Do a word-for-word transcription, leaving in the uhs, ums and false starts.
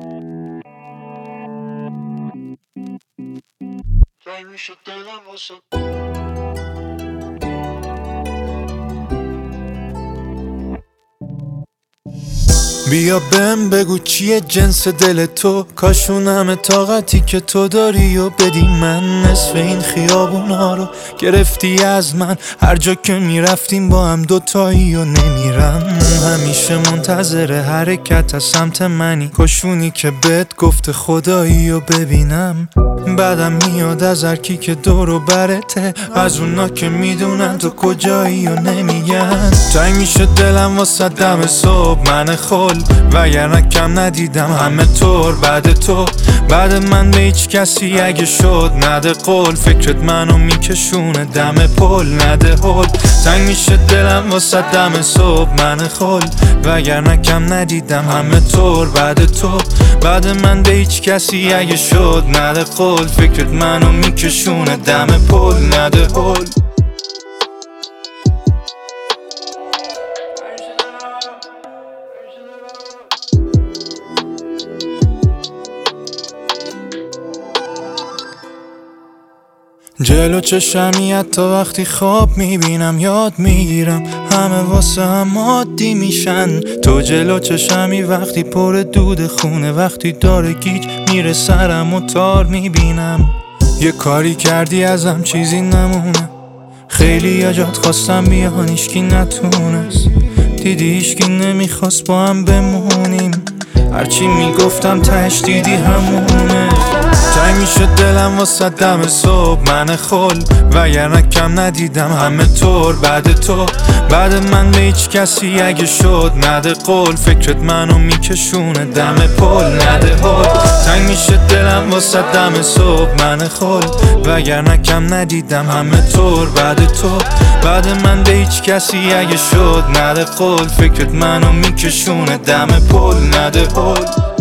تنگ میشه دلم واسه بیا بهم بگو چیه جنس دل تو، کاشون همه طاقتی که تو داری و بدی من. نصف این خیابونا رو گرفتی از من، هر جا که میرفتیم با هم دوتایی و نمیرم. همیشه منتظر حرکت از سمت منی، کاشونی که بهت گفته خدایی و ببینم. بعدم میاد از هرکی که دور و برته، از اونا که میدونن تو کجایی و نمیگن. تنگ میشه دلم واسه دم صبح من خل، وگرنه کم ندیدم همه طور بعد تو. بعد من به هیچ کسی اگه شد نده قول، فکرت منو میکشونه دم پل نده هل. تنگ میشه دلم واسه دم صبح من خل، وگرنه کم ندیدم همه طور بعد تو. بعد من به هیچ کسی اگه شد نده قول، فکرت منو میکشونه دم پل نده هل. جلو چشمی حتی وقتی خواب میبینم یاد میگیرم، همه واسه هم عادی میشن. تو جلو چشمی وقتی پر دود خونه، وقتی داره گیج میره سرم و تار میبینم. یه کاری کردی ازم چیزی نمونه، خیلی یا جات خواستم بیان ایشکی نتونست. دیدی ایشکی نمیخواست با هم بمونیم، هرچی میگفتم تش دیدی همونه. تنگ میشه دلم واسه دم صبح من خل، وگرنه کم ندیدم همه طور بعد تو. بعد من به هیچ کسی اگه شد نده قول، فکرت منو میکشونه دم پل نده هل. تنگ میشه دلم واسه دم صبح من خل، وگرنه کم ندیدم همه طور بعد تو. بعد من به هیچ کسی اگه شد نده قول، فکرت منو میکشونه دم پل نده هل.